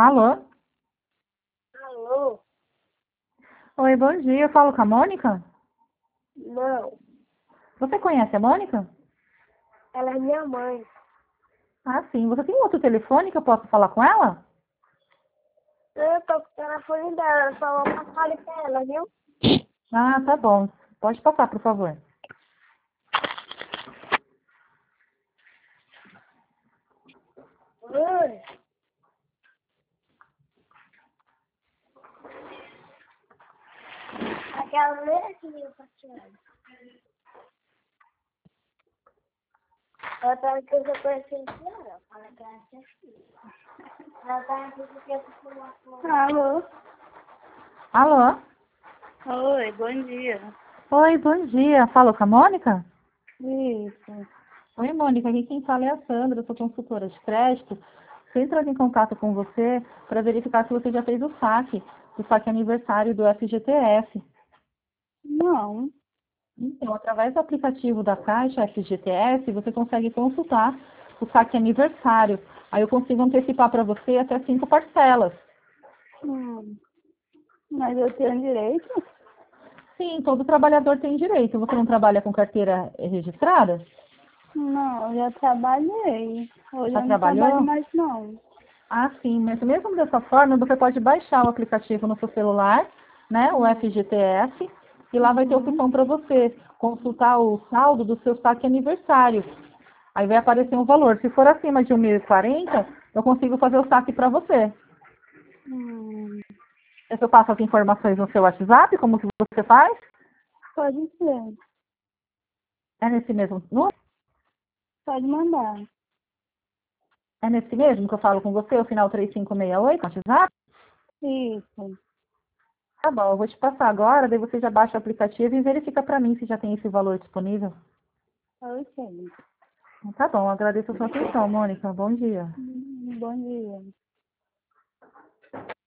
Alô? Alô? Oi, bom dia. Eu falo com a Mônica? Não, Você conhece a Mônica? ela é minha mãe. Ah, sim. Você tem outro telefone que eu posso falar com ela? Eu tô com o telefone dela, só vou passar ali pra ela, viu? Ah, tá bom. Pode passar, por favor. Oi. Aquela mesmo, Tatiana. Ela tá que eu já conheci ela. Fala que ela é filha. Ela tá aqui porque eu tô com Alô? Alô? Oi, bom dia. Oi, bom dia. Falo com a Mônica? Isso. Oi, Mônica. Aqui quem fala é a Sandra. Eu sou consultora de crédito. Estou entrando em contato com você para verificar se você já fez o saque aniversário do FGTS. Não. Então, através do aplicativo da Caixa FGTS, você consegue consultar o saque aniversário. Aí eu consigo antecipar para você até 5 parcelas. Hum. Mas eu tenho direito? Sim, todo trabalhador tem direito. Você não trabalha com carteira registrada? Não, eu já trabalhei. Hoje Já eu não trabalho trabalhou? mais não. Ah, sim, mas mesmo dessa forma, você pode baixar o aplicativo no seu celular, né, o Hum. FGTS, e lá vai ter Uhum. opção para você consultar o saldo do seu saque aniversário. Aí vai aparecer um valor. Se for acima de 1.040, eu consigo fazer o saque para você. Hum. Eu passo as informações no seu WhatsApp, como que você faz? Pode ser. É nesse mesmo número? Pode mandar. É nesse mesmo que eu falo com você, o final 3568, WhatsApp? Isso. Tá bom, eu vou te passar agora, daí você já baixa o aplicativo e verifica para mim se já tem esse valor disponível. Ok. Tá bom, agradeço a sua atenção, Mônica. Bom dia. Bom dia.